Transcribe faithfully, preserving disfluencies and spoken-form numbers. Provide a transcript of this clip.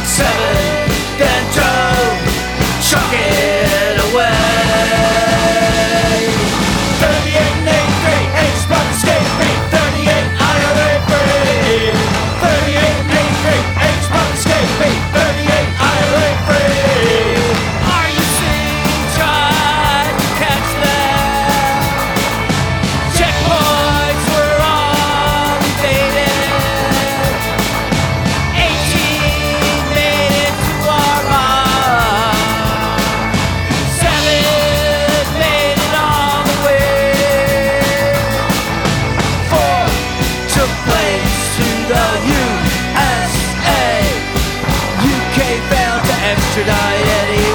Seven, then drove, chuck it away. Thirty-eight and eighty-three, H brought escape me. Thirty-eight, I R A free. Thirty-eight and eighty-three, H brought escape me. Thirty-eight, I R A free. Are you seeing? Try to catch them. Checkpoints were all evaded. Eighteen made it to our mark. Seven made it all the way. Four took place to the U S A. U K failed to extradite Eddie